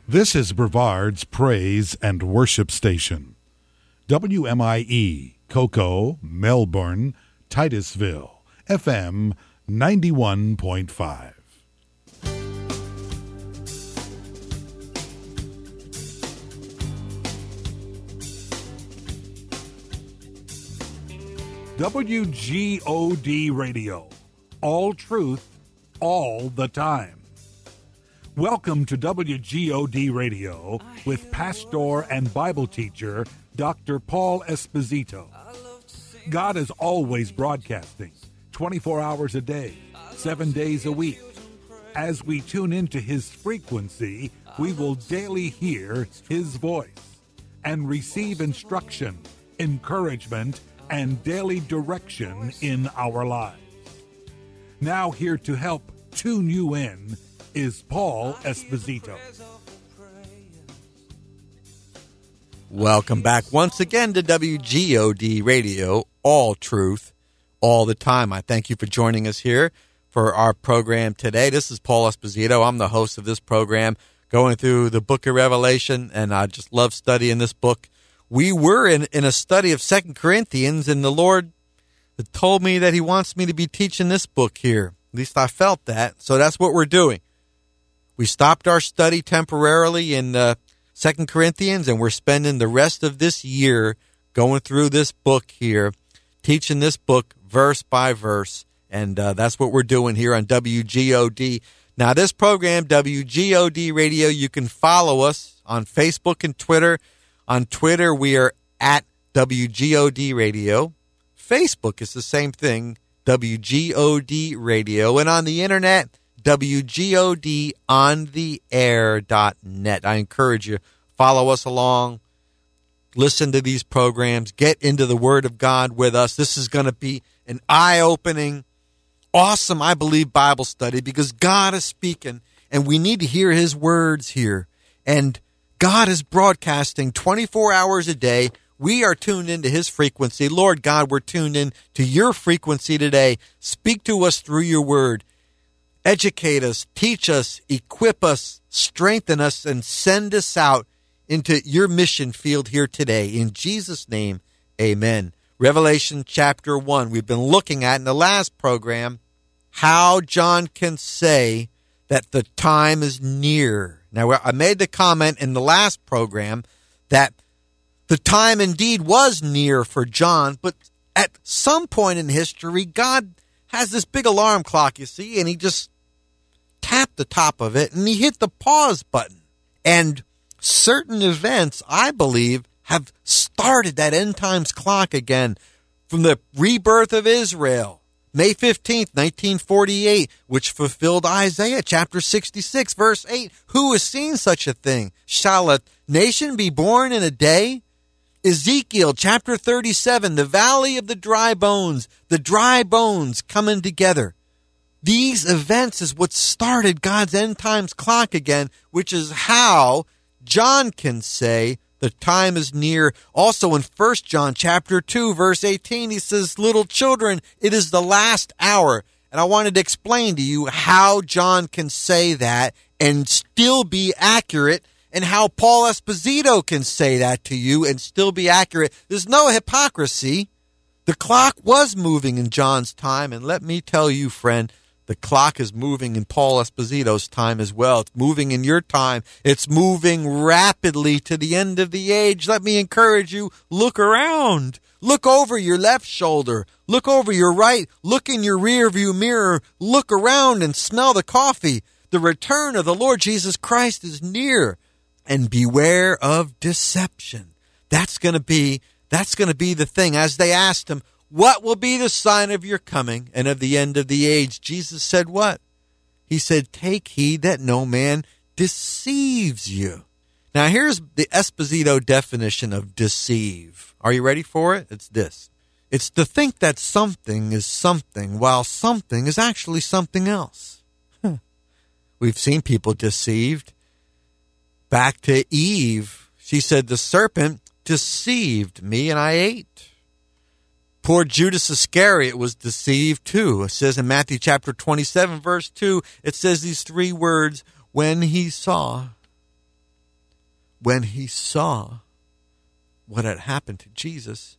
This is Brevard's Praise and Worship Station. WMIE, Cocoa, Melbourne, Titusville, FM 91.5. WGOD Radio. All truth, all the time. Welcome to WGOD Radio with pastor and Bible teacher Dr. Paul Esposito. God is always broadcasting 24 hours a day, 7 days a week. As we tune into his frequency, we will daily hear his voice and receive instruction, encouragement, and daily direction in our lives. Now here to help tune you in is Paul Esposito. Welcome back once again to WGOD Radio, all truth, all the time. I thank you for joining us here for our program today. This is Paul Esposito. I'm the host of this program, going through the book of Revelation, and I just love studying this book. We were in a study of 2 Corinthians, and the Lord told me that he wants me to be teaching this book here. At least I felt that, so that's what we're doing. We stopped our study temporarily in 2 Corinthians, and we're spending the rest of this year going through this book here, teaching this book verse by verse, and that's what we're doing here on WGOD. Now, this program, WGOD Radio, you can follow us on Facebook and Twitter. On Twitter, we are at WGOD Radio. Facebook is the same thing, WGOD Radio. And on the internet, WGODontheair.net. I encourage you, follow us along, listen to these programs, get into the Word of God with us. This is going to be an eye-opening, awesome, I believe, Bible study because God is speaking, and we need to hear His words here. And God is broadcasting 24 hours a day. We are tuned into His frequency. Lord God, we're tuned in to your frequency today. Speak to us through your Word. Educate us, teach us, equip us, strengthen us, and send us out into your mission field here today. In Jesus' name, amen. Revelation chapter 1. We've been looking at in the last program how John can say that the time is near. Now, I made the comment in the last program that the time indeed was near for John, but at some point in history, God has this big alarm clock, you see, and he just tapped the top of it, and he hit the pause button. And certain events, I believe, have started that end times clock again, from the rebirth of Israel, May 15th, 1948, which fulfilled Isaiah chapter 66, verse 8. Who has seen such a thing? Shall a nation be born in a day? Ezekiel chapter 37, the valley of the dry bones coming together. These events is what started God's end times clock again, which is how John can say the time is near. Also in 1 John chapter 2, verse 18, he says, little children, it is the last hour. And I wanted to explain to you how John can say that and still be accurate, and how Paul Esposito can say that to you and still be accurate. There's no hypocrisy. The clock was moving in John's time, and let me tell you, friend, the clock is moving in Paul Esposito's time as well. It's moving in your time. It's moving rapidly to the end of the age. Let me encourage you, look around. Look over your left shoulder. Look over your right. Look in your rearview mirror. Look around and smell the coffee. The return of the Lord Jesus Christ is near. And beware of deception. That's going to be the thing. As they asked him, what will be the sign of your coming and of the end of the age? Jesus said what? He said, take heed that no man deceives you. Now here's the Esposito definition of deceive. Are you ready for it? It's this. It's to think that something is something while something is actually something else. We've seen people deceived. Back to Eve, she said, the serpent deceived me and I ate. Poor Judas Iscariot was deceived too. It says in Matthew chapter 27, verse 2, it says these three words, when he saw. when he saw what had happened to Jesus,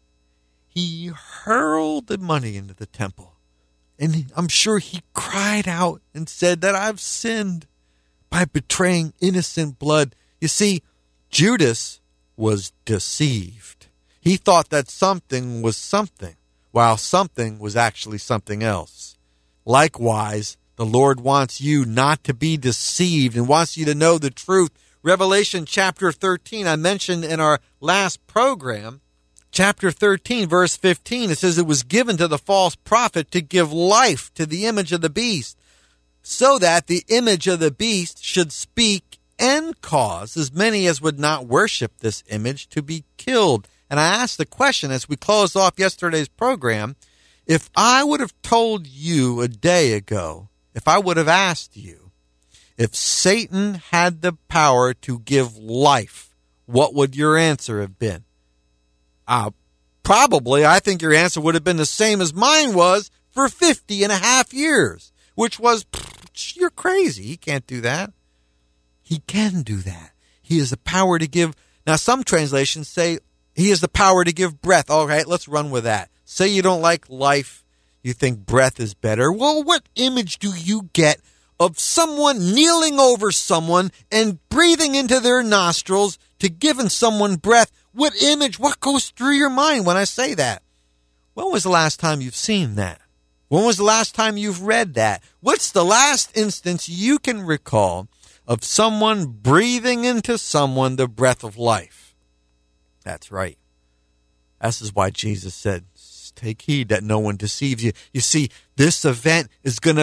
he hurled the money into the temple. And I'm sure he cried out and said that I've sinned by betraying innocent blood. You see, Judas was deceived. He thought that something was something, while something was actually something else. Likewise, the Lord wants you not to be deceived and wants you to know the truth. Revelation chapter 13, I mentioned in our last program, chapter 13, verse 15, it says it was given to the false prophet to give life to the image of the beast, so that the image of the beast should speak and cause as many as would not worship this image to be killed. And I asked the question as we closed off yesterday's program, if I would have told you a day ago, if I would have asked you, if Satan had the power to give life, what would your answer have been? Probably, I think your answer would have been the same as mine was for 50 and a half years, which was, you're crazy. He can't do that. He can do that. He has the power to give. Now, some translations say he has the power to give breath. All right, let's run with that. Say you don't like life. You think breath is better. Well, what image do you get of someone kneeling over someone and breathing into their nostrils to giving someone breath? What image, what goes through your mind when I say that? When was the last time you've seen that? When was the last time you've read that? What's the last instance you can recall of someone breathing into someone the breath of life? That's right. This is why Jesus said, take heed that no one deceives you. You see, this event is going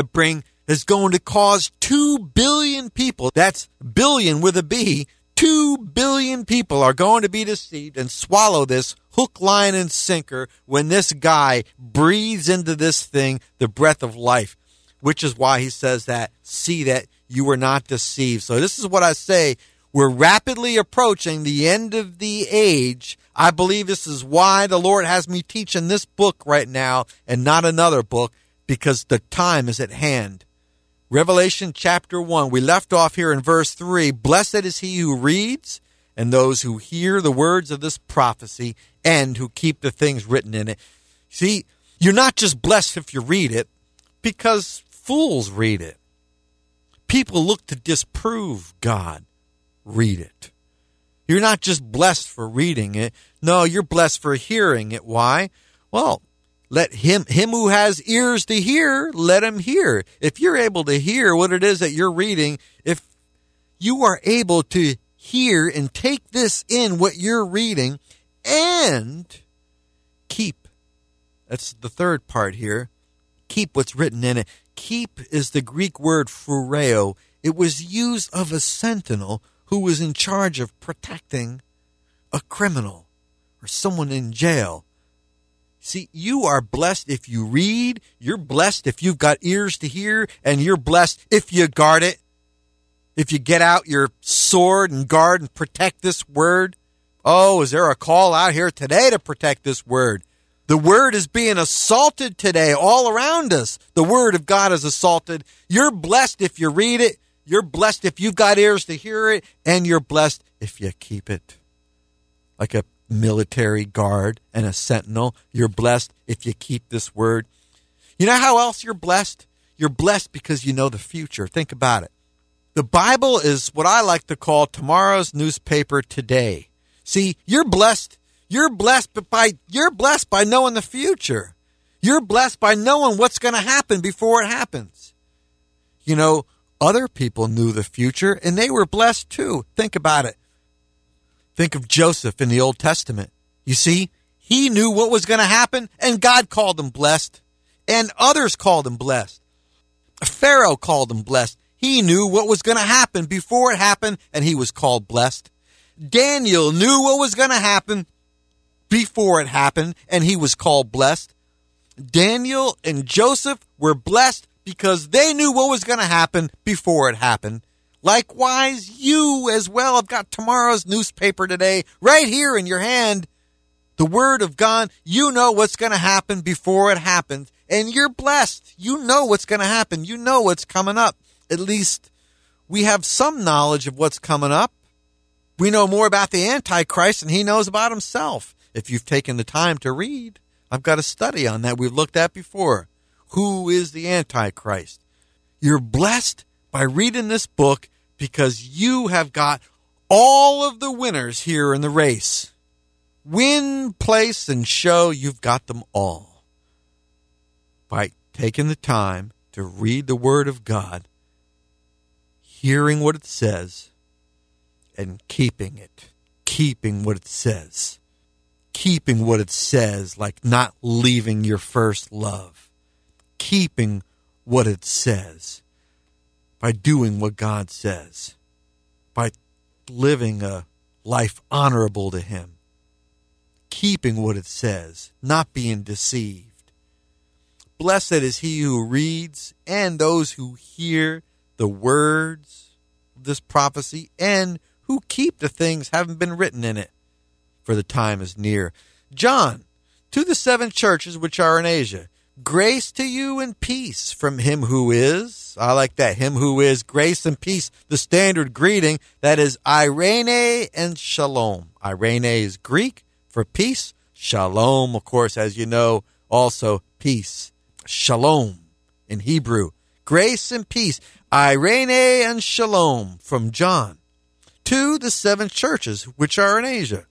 to cause 2 billion people, that's billion with a B, 2 billion people are going to be deceived and swallow this hook, line, and sinker when this guy breathes into this thing the breath of life, which is why he says that, see that you were not deceived. So this is what I say. We're rapidly approaching the end of the age. I believe this is why the Lord has me teaching this book right now and not another book, because the time is at hand. Revelation chapter 1, we left off here in verse 3. Blessed is he who reads and those who hear the words of this prophecy and who keep the things written in it. See, you're not just blessed if you read it, because fools read it. People look to disprove God. Read it. You're not just blessed for reading it. No, you're blessed for hearing it. Why? Well, let him who has ears to hear, let him hear. If you're able to hear what it is that you're reading, if you are able to hear and take this in, what you're reading, and keep, that's the third part here, keep what's written in it. Keep is the Greek word phureo. It was used of a sentinel who was in charge of protecting a criminal or someone in jail. See, you are blessed if you read, you're blessed if you've got ears to hear, and you're blessed if you guard it. If you get out your sword and guard and protect this word. Oh, is there a call out here today to protect this word? The word is being assaulted today all around us. The word of God is assaulted. You're blessed if you read it. You're blessed if you've got ears to hear it. And you're blessed if you keep it. Like a military guard and a sentinel, you're blessed if you keep this word. You know how else you're blessed? You're blessed because you know the future. Think about it. The Bible is what I like to call tomorrow's newspaper today. See, you're blessed. You're blessed by knowing the future. You're blessed by knowing what's going to happen before it happens. You know, other people knew the future and they were blessed too. Think about it. Think of Joseph in the Old Testament. You see, he knew what was going to happen, and God called him blessed, and others called him blessed. Pharaoh called him blessed. He knew what was going to happen before it happened, and he was called blessed. Daniel knew what was going to happen before it happened, and he was called blessed. Daniel and Joseph were blessed because they knew what was going to happen before it happened. Likewise, you as well have got tomorrow's newspaper today right here in your hand. The Word of God, you know what's going to happen before it happens. And you're blessed. You know what's going to happen. You know what's coming up. At least we have some knowledge of what's coming up. We know more about the Antichrist than he knows about himself. If you've taken the time to read, I've got a study on that we've looked at before. Who is the Antichrist? You're blessed by reading this book because you have got all of the winners here in the race. Win, place, and show, you've got them all. By taking the time to read the Word of God, hearing what it says, and keeping it. Keeping what it says. Keeping what it says, like not leaving your first love. Keeping what it says. By doing what God says. By living a life honorable to Him. Keeping what it says, not being deceived. Blessed is he who reads and those who hear the words of this prophecy and who keep the things having been written in it, for the time is near. John, to the 7 churches which are in Asia, grace to you and peace from him who is, I like that, him who is, grace and peace, the standard greeting, that is Irene and Shalom. Irene is Greek for peace. Shalom, of course, as you know, also peace. Shalom in Hebrew. Grace and peace. Irene and Shalom from John. To the 7 churches which are in Asia.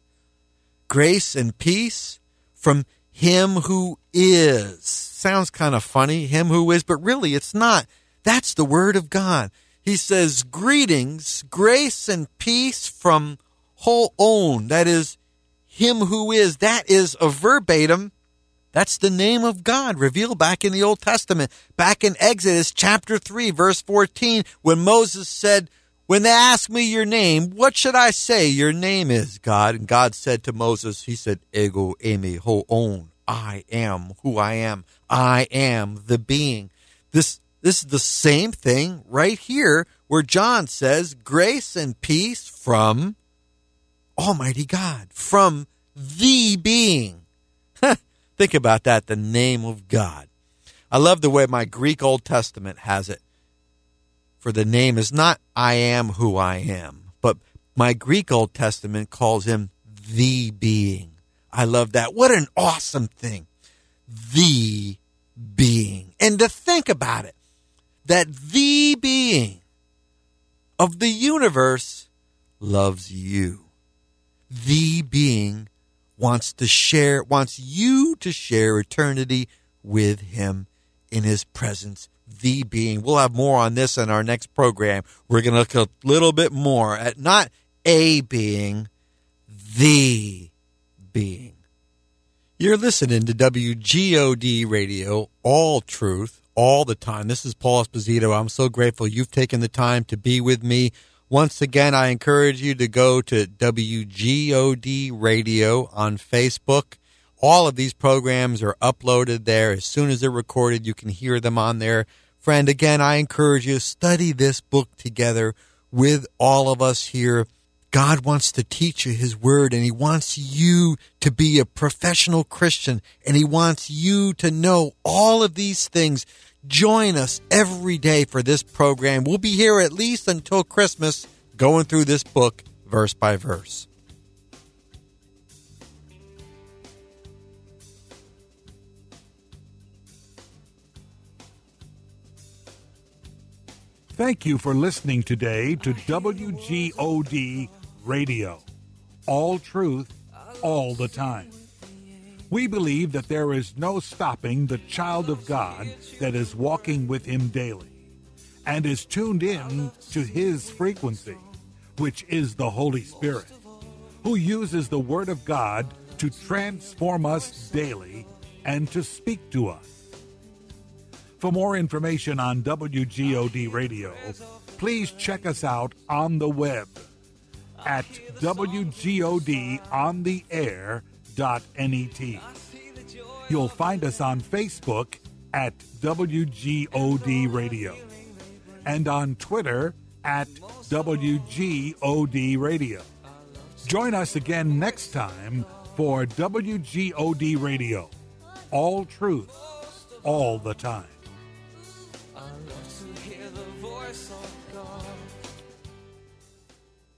Grace and peace from him who is. Sounds kind of funny, him who is, but really it's not. That's the Word of God. He says, greetings, grace and peace from Ho-On. That is, him who is. That is a verbatim. That's the name of God revealed back in the Old Testament. Back in Exodus chapter 3, verse 14, when Moses said, when they ask me your name, what should I say your name is, God? And God said to Moses, he said, Ego Eimi Ho-On. I am who I am. I am the being. This is the same thing right here where John says, grace and peace from Almighty God, from the being. Think about that, the name of God. I love the way my Greek Old Testament has it. For the name is not I am who I am, but my Greek Old Testament calls him the being. I love that. What an awesome thing. The being. And to think about it, that the being of the universe loves you. The being wants you to share eternity with him in his presence. The being. We'll have more on this in our next program. We're going to look a little bit more at not a being, the being. You're listening to WGOD Radio, all truth, all the time. This is Paul Esposito. I'm so grateful you've taken the time to be with me. Once again, I encourage you to go to WGOD Radio on Facebook. All of these programs are uploaded there. As soon as they're recorded, you can hear them on there. Friend, again, I encourage you to study this book together with all of us here. God wants to teach you his word, and he wants you to be a professional Christian, and he wants you to know all of these things. Join us every day for this program. We'll be here at least until Christmas, going through this book verse by verse. Thank you for listening today to WGOD Radio. All truth, all the time. We believe that there is no stopping the child of God that is walking with him daily and is tuned in to his frequency, which is the Holy Spirit, who uses the Word of God to transform us daily and to speak to us. For more information on WGOD Radio, please check us out on the web at WGODontheair.net. You'll find us on Facebook at WGOD Radio and on Twitter at WGOD Radio. Join us again next time for WGOD Radio. All truth, all the time.